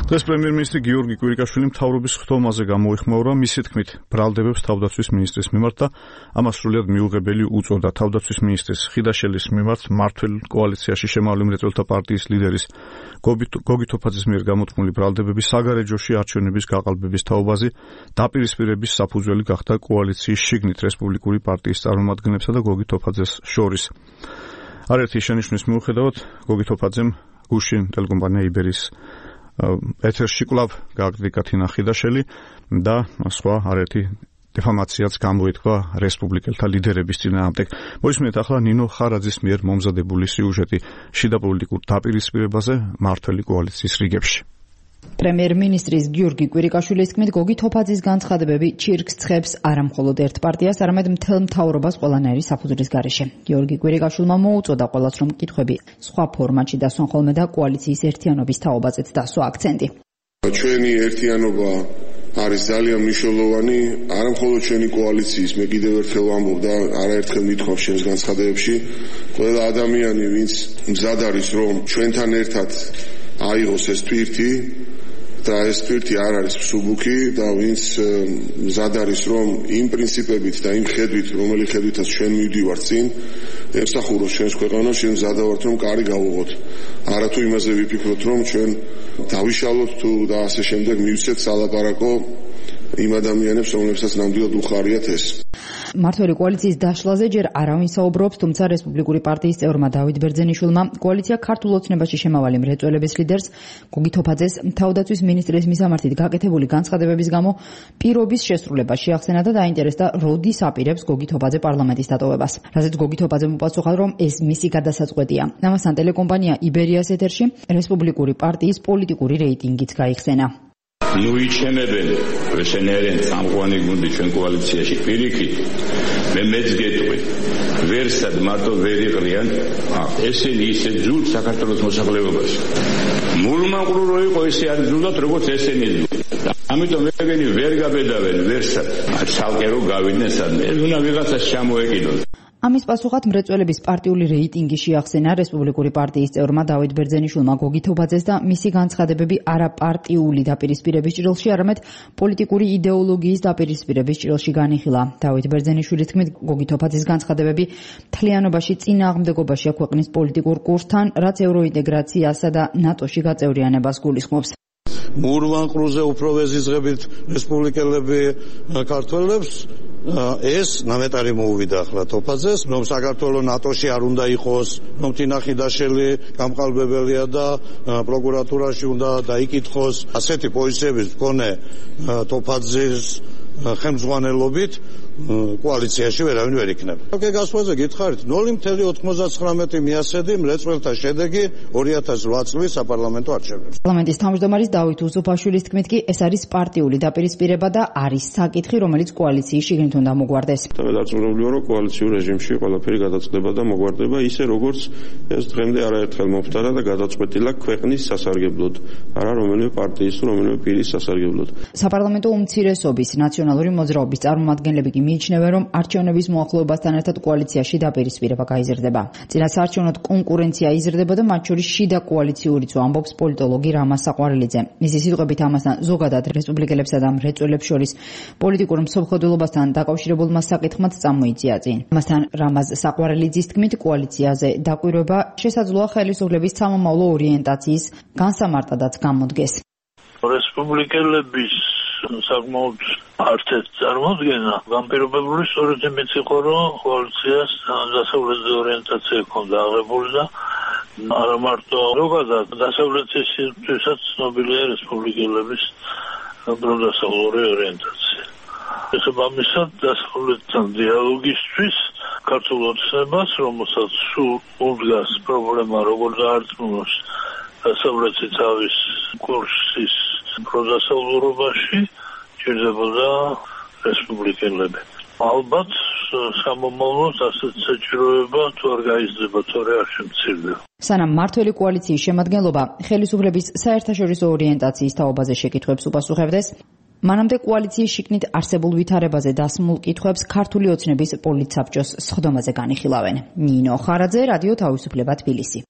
დღეს პრემიერ-მინისტრი გიორგი კვირიკაშვილი მთავრობის ხდომაზე გამოიხმაურა, მისი თქმით, ბრალდებებს თავდაცვის მინისტრის მიმართ და ამას სრულიად მიუღებელი უწოდა. თავდაცვის მინისტრის ხიდაშელის მიმართ მმართველ კოალიციაში შემავალი მრეწველთა პარტიის ლიდერის გოგი თოფაძის მიერ გამოთქმული ბრალდებები საგარეჯოში არჩევნების გაყალბების თაობაზე დაპირისპირების საფუძველი გახდა კოალიციის შიგნით რესპუბლიკური პარტიის წარმომადგენლებსა და გოგი თოფაძეს შორის. არაერთი შენიშვნის მიუხედავად, გოგი თოფაძემ გუშინ ტელეკომპანია იბერის ეთერში კვლავ გააკრიტიკა თინა ხიდაშელი და სხვა არაერთი დეფამაციაც გამოითქვა რესპუბლიკელთა ლიდერების წინააღმდეგ. მოისმინეთ ახლა ნინო ხარაძის მიერ მომზადებული სიუჟეტი შიდა პოლიტიკურ დაპირისპირებაზე მმართველი კოალიციის რიგებში. პრემიერ-მინისტრის გიორგი კვირიკაშვილის თქმით, გოგი თოფაძის განცხადებები ჩირკს ცხებს არა მხოლოდ ერთ პარტიას, არამედ მთელ მთავრობას ყველანაირი საფუძვლის გარეშე. გიორგი კვირიკაშვილმა მოუწოდა ყველას, რომ კითხვები სხვა ფორმატში დასვან ხოლმე და კოალიციის ერთიანობის თაობაზეც დასვა აქცენტი. ჩვენი ერთიანობა არის ძალიან მნიშვნელოვანი, არა მხოლოდ ჩვენი კოალიციის, მე კიდევ ერთხელ ვამბობ და არაერთხელ მithქვავ ჩემს განცხადებებში, ყველა ადამიანი, ვინც მზად არის, რომ ჩვენთან ერთად აიღოს ეს თვირთი და ეს თვირთი არ არის მსუბუქი და ვინც მზად არის, რომ იმ პრინციპებით და იმ ხედვით, რომელი ხედვითაც ჩვენ მივდივართ წინ, ემსახუროს ჩვენს ქვეყანას, ჩვენ მზად ვართ, რომ კარი გავუღოთ. არა თუ იმაზე ვიფიქროთ, რომ ჩვენ დავიშალოთ თუ და ასე შემდეგ მივცეთ სალაპარაკო იმ ადამიანებს, რომლებსაც ნამდვილად უხარიათ ეს. მმართველი კოალიციის დაშლაზე ჯერ არავინ საუბრობს, თუმცა რესპუბლიკური პარტიის წევრმა დავით ბერძენიშვილმა კოალიცია ქართულ ოცნებაში შემავალი მრეწველების ლიდერს გოგი თოფაძეს თავდაცვის მინისტრის მისამართით გაკეთებული განცხადებების გამო პირობის შესრულება შეახსენა და დაინტერესდა, როდის აპირებს გოგი თოფაძე პარლამენტის დატოვებას. რაზეც გოგი თოფაძემ უპასუხა, რომ ეს მისი გადასაწყვეტია. ამასთან ტელეკომპანია იბერიას ეთერში რესპუბლიკური პარტიის პოლიტიკური რეიტინგიც გაიხსენა. ნუიჩემებენ ვესენერენ წამყვანი გუნდი ჩვენ კოალიციაში პირიქით მე მეც გეტყვი ვერსად მარტო ვერ იყრიან ესენი ისე ძულ საქართველოს მოსახლეობაში მულმაყრუ რო იყო ესე არ ძულდათ როგორც ესენი ამიტომ ეგენი ვერ გაბედავენ ვერსად ცალკე რო გავიდნენ სადმე ეს უნდა ვიღაცას ჩამოეკიდონ. ამის პასუხად მრეწველების პარტიული რეიტინგი შეახსენა რესპუბლიკური პარტიის წევრმა დავით ბერძენიშვილმა გოგი თოფაძეს და მისი განცხადებები არა პარტიული დაპირისპირების ჭრილში, არამედ პოლიტიკური იდეოლოგიის დაპირისპირების ჭრილში განიხილა. დავით ბერძენიშვილის თქმით, გოგი თოფაძის განცხადებები მთლიანობაში წინააღმდეგობაშია ქვეყნის პოლიტიკურ კურსთან, რაც ევროინტეგრაციასა და ნატოში გაწევრიანებას გულისხმობს. მურვანყრუზე უფრო ვეზიზღებით რესპუბლიკელები ქართველებს ეს ნამეტარი მოუვიდა ახლა თოფაძეს, რომ საქართველოს ნატოში არ უნდა იყოს, რომ თინა ხიდაშელი გამყალბებელია და პროკურატურაში უნდა დაიკითხოს. ასეთი პოზიციების მქონე თოფაძის ხელმძღვანელობით კოალიციაში ვერავინ ვერ იქნება. გასვლაზე გითხარით 0.99 მიასედი მრეწველთა შედეგი 2008 წლის საპარლამენტო არჩევნებში. პარლამენტის თავმჯდომარის დავით უსუფაშვილის თქმით კი ეს არის პარტიული დაპირისპირება და არის საკითხი, რომელიც კოალიციის შიგნით უნდა მოგვარდეს. დაწუხებულიო, რომ კოალიციურ რეჟიმში ყველაფერი გადაწყდება და მოგვარდება ისე, როგორც ეს დღემდე არაერთხელ მომხდარა და გადაწყვეტილა ქვეყნის სასარგებლოდ, არა რომელიმე პარტიის თუ რომელიმე პირის სასარგებლოდ. საპარლამენტო უმცირესობის ნაციონალური მოძრაობის წარმომადგენლები კი მიიჩნევენ, რომ არჩევნების მოახლოებასთან ერთად კოალიციაში დაპირისპირება გაიზრდება. წინასაარჩევნო კონკურენცია იზრდება და მათ შორის შიდა კოალიციურიც ამბობს პოლიტოლოგი რამაზ საყვარელიძე. მისი სიტყვებით ამასთან ზოგადად რესპუბლიკელებსა და მრეწველებს შორის პოლიტიკურ მსოფლმხედველობასთან დაკავშირებულმა საკითხმაც წამოიწია წინ. ამასთან რამაზ საყვარელიძის თქმით, კოალიციაზე დაკვირვება შესაძლოა ხელისუფლების სამომავლო ორიენტაციის განსამარტადაც გამოდგეს. რესპუბლიკელების საკმაოდ არტეთ წარმოდგენა განპირობებული სწორედ იმით იყო, რომ კოალიციას დასავლეთის ორიენტაცია ჰქონდა აღებული და არა მარტო ზოგადად დასავლეთისთვისაც ცნობილია რესპუბლიკელების პროდასავლური ორიენტაცია. შესაბამისად დასავლეთთან დიალოგისთვის ქართულ ოცნებას, რომელსაც სულ უდგას პრობლემა როგორ დაარწმუნოს დასავლეთი თავის კურსის პროდასავლურობაში ჭირდებოდა რესპუბლიკელები. ალბათ სამომავლოდ ასეთ საჭიროება თუ არ გაიზრდება, თორე არ შემცირდება. სანამ მმართველი კოალიციის შემადგენლობა ხელისუფლების საერთაშორისო ორიენტაციის თაობაზე შეკითხვებს უპასუხებდეს, მანამდე კოალიციის შიგნით არსებულ ვითარებაზე დასმულ კითხვებს ქართული ოცნების პოლიტსაბჭოს სხდომაზე განიხილავენ. ნინო ხარაძე, რადიო თავისუფლება, თბილისი.